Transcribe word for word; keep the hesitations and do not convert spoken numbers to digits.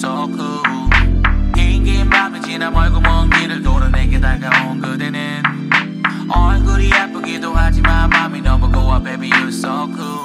so cool. 긴 긴 밤이 지나 멀고 먼 길을 돌아 내게 다가온 그대는 얼굴이 예쁘기도 하지만 맘이 너무 고와 baby you're so cool.